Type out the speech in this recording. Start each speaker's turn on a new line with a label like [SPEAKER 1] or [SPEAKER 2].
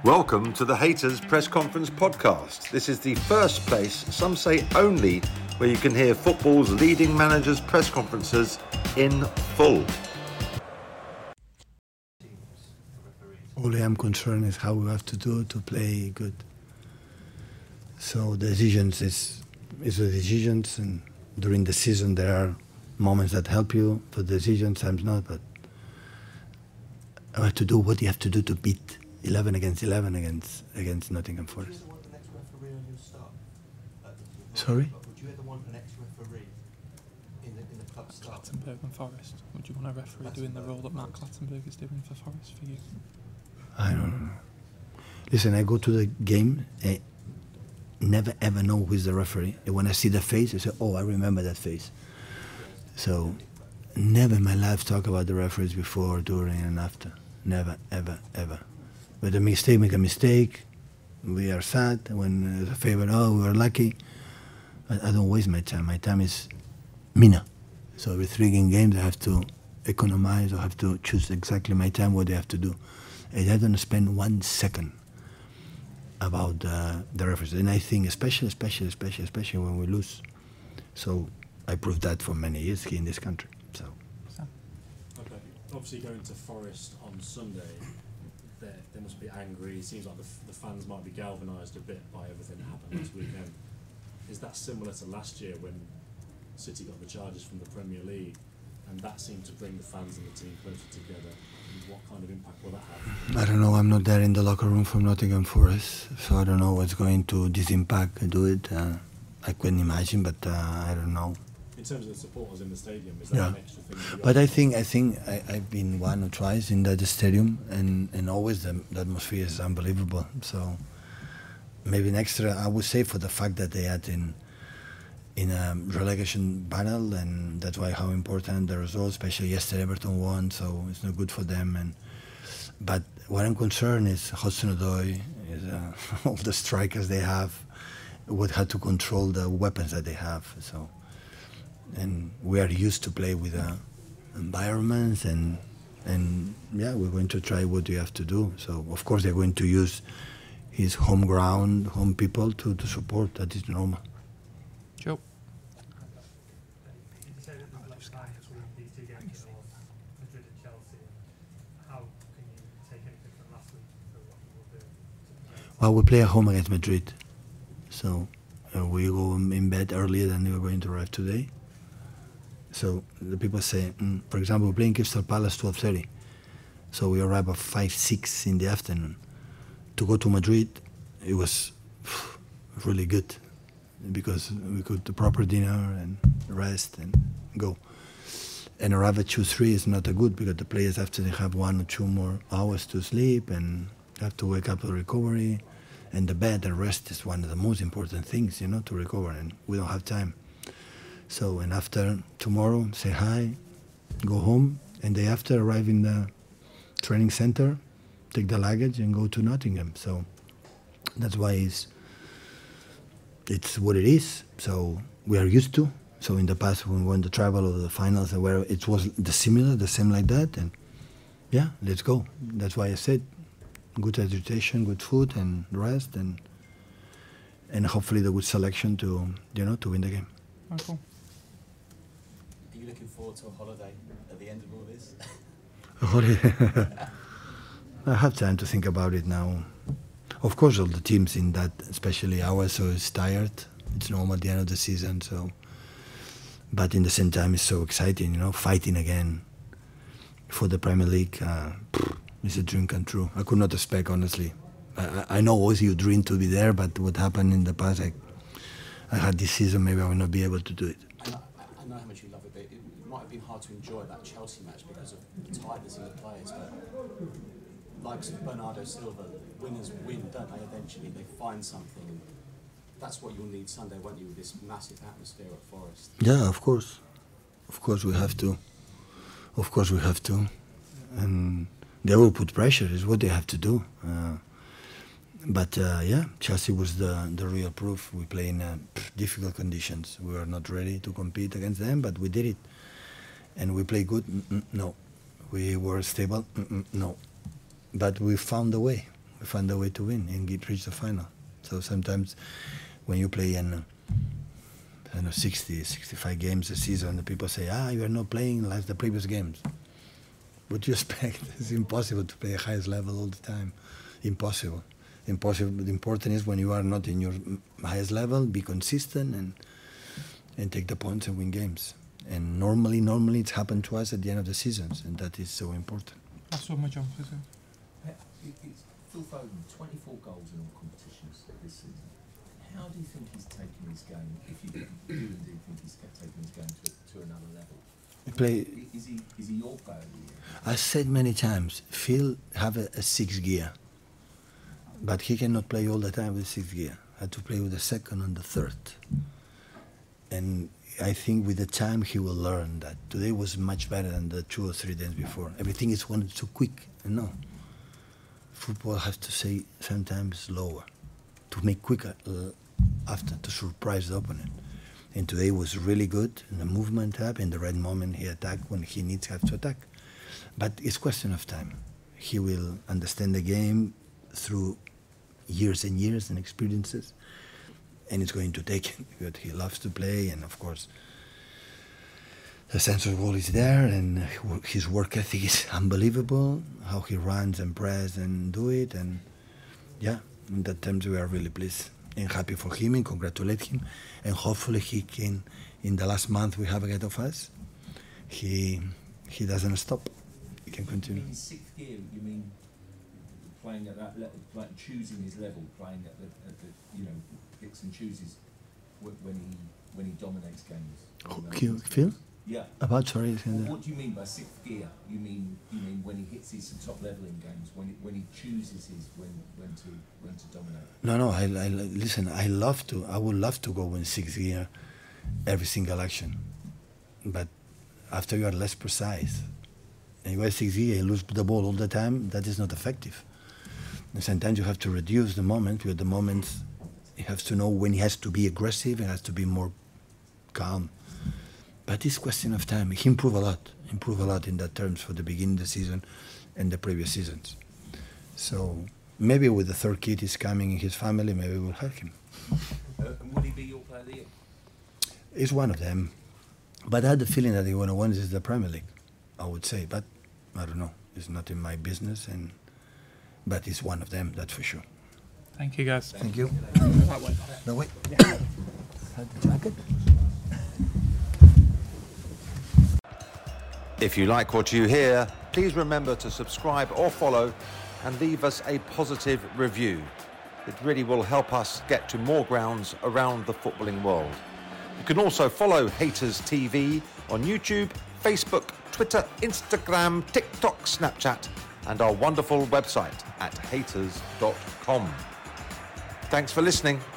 [SPEAKER 1] Welcome to the Haters Press Conference podcast. This is the first place, some say only, where you can hear football's leading managers' press conferences in full.
[SPEAKER 2] All I am concerned is how we have to do to play good. So the decisions is the decisions, and during the season there are moments that help you for the decisions, times not, but I have to do what you have to do to beat 11 against Nottingham Forest.
[SPEAKER 3] Would you ever want an ex-referee on your staff?
[SPEAKER 2] Sorry?
[SPEAKER 3] Would you ever want an ex-referee in the club staff?
[SPEAKER 4] Clattenburg and Forest. Would you want a referee doing the role that Matt Clattenburg is doing for Forest for you?
[SPEAKER 2] I don't know. Listen, I go to the game, I never ever know who is the referee. And when I see the face, I say, oh, I remember that face. So, never in my life talk about the referees before, during and after. Never, ever, ever. But a mistake, make a mistake. We are sad. When it's a favor, oh, we were lucky. I don't waste my time. My time is Mina. So every 3 games I have to economize, I have to choose exactly my time, what I have to do. And I don't spend 1 second about the referees. And I think especially when we lose. So I proved that for many years here in this country. So.
[SPEAKER 5] Okay. Obviously going to Forest on Sunday, they must be angry. It seems like the fans might be galvanised a bit by everything that happened this weekend. Is that similar to last year when City got the charges from the Premier League and that seemed to bring the fans and the team closer together? And what kind of impact will that have?
[SPEAKER 2] I don't know. I'm not there in the locker room from Nottingham Forest, so I don't know what's going to disimpact do it. I couldn't imagine, but I don't know.
[SPEAKER 5] In terms of the supporters in the stadium, is that an extra thing?
[SPEAKER 2] But I think I've been 1 or twice in that stadium, and always the atmosphere is unbelievable. So maybe an extra, I would say, for the fact that they had in a relegation battle, and that's why how important the result, especially yesterday Everton won, so it's not good for them. But what I'm concerned is Hudson-Odoi, is all the strikers they have, would have to control the weapons that they have. So. And we are used to play with environments, and yeah, we're going to try what we have to do. So of course they're going to use his home ground, home people to support. That is normal.
[SPEAKER 4] Joe.
[SPEAKER 6] You said that there's less time between these 2 games, Madrid and Chelsea. How can you take anything from last week for what you will do?
[SPEAKER 2] Well, we play at home against Madrid, so we go in bed earlier than we were going to arrive today. So the people say, for example, we're playing Crystal Palace 12:30. So we arrive at 5, 6 in the afternoon. To go to Madrid, it was really good because we could do proper dinner and rest and go. And arrive at 2, 3 is not good because the players after they have 1 or 2 more hours to sleep and have to wake up for recovery. And the bed and rest is one of the most important things, to recover, and we don't have time. So, and after tomorrow, say hi, go home, and day after arrive in the training center, take the luggage and go to Nottingham. So that's why it's what it is. So we are used to. So in the past when we went to travel or the finals, where it was the same like that, and yeah, let's go. That's why I said good hydration, good food, and rest, and hopefully the good selection to win the game.
[SPEAKER 4] Oh, cool.
[SPEAKER 3] Are you looking forward to a holiday at the end of all this?
[SPEAKER 2] I have time to think about it now. Of course, all the teams in that, especially ours, so is tired. It's normal at the end of the season. So, but in the same time, it's so exciting. Fighting again for the Premier League. It's a dream come true. I could not expect, honestly. I know always you dream to be there, but what happened in the past, I had this season, maybe I will not be able to do it.
[SPEAKER 3] I know how much you love it, but it might have been hard to enjoy that Chelsea match because of the tightness in the players. But like Bernardo Silva, winners win, don't they? Eventually, they find something. That's what you'll need Sunday, won't you, with this massive atmosphere at Forest?
[SPEAKER 2] Yeah, of course. Of course we have to. And they will put pressure, is what they have to do. But yeah, Chelsea was the real proof. We play in difficult conditions. We were not ready to compete against them, but we did it. And we played good? No. We were stable? No. But we found a way. find a way to win and reach the final. So sometimes when you play in 60, 65 games a season, the people say, you are not playing like the previous games. What do you expect? It's impossible to play the highest level all the time. Impossible. The important is when you are not in your highest level, be consistent and take the points and win games. And normally it's happened to us at the end of the seasons, and that is so important.
[SPEAKER 4] That's what my jump is.
[SPEAKER 7] It's Phil Foden, 24 goals in all competitions this season. How do you think he's taking his game, if you do indeed think he's taking his game to another level? Is he your player of the year?
[SPEAKER 2] I said many times, Phil have a 6th gear, but he cannot play all the time with 6th gear. Had to play with the 2nd and the 3rd. And I think with the time he will learn that. Today was much better than the 2 or 3 days before. Everything is wanted so quick. No. Football has to say sometimes slower, to make quicker after, to surprise the opponent. And today was really good, and the movement up, in the right moment he attacked when he needs to attack. But it's question of time. He will understand the game through years and years and experiences, and it's going to take it because he loves to play, and of course the sense of goal is there, and his work ethic is unbelievable, how he runs and presses and do it, and yeah, in that terms we are really pleased and happy for him and congratulate him, and hopefully he can, in the last month we have ahead of us, he doesn't stop, he can continue.
[SPEAKER 7] In 6th gear, you mean playing at that level, like choosing his level, playing at the picks and chooses when he dominates games.
[SPEAKER 2] Phil?
[SPEAKER 7] Yeah.
[SPEAKER 2] Sorry.
[SPEAKER 7] What do you mean by 6th gear? You mean when he hits his top level in games, when he chooses when to dominate?
[SPEAKER 2] No. I listen. I would love to go in 6th gear every single action, but after you are less precise, and you are 6th gear, you lose the ball all the time. That is not effective. And sometimes you have to reduce the moment. Because the moments, you have to know when he has to be aggressive and has to be more calm. But it's question of time. He improved a lot in that terms for the beginning of the season and the previous seasons. So maybe with the 3rd kid is coming in his family, maybe we'll help him.
[SPEAKER 7] And will he be your player of the year?
[SPEAKER 2] He's one of them. But I had the feeling that he won is the Premier League, I would say. But I don't know. It's not in my business. But he's one of them, that's for sure.
[SPEAKER 4] Thank you, guys.
[SPEAKER 2] Thank you. No, wait.
[SPEAKER 1] If you like what you hear, please remember to subscribe or follow and leave us a positive review. It really will help us get to more grounds around the footballing world. You can also follow Haters TV on YouTube, Facebook, Twitter, Instagram, TikTok, Snapchat, and our wonderful website at haters.com. Thanks for listening.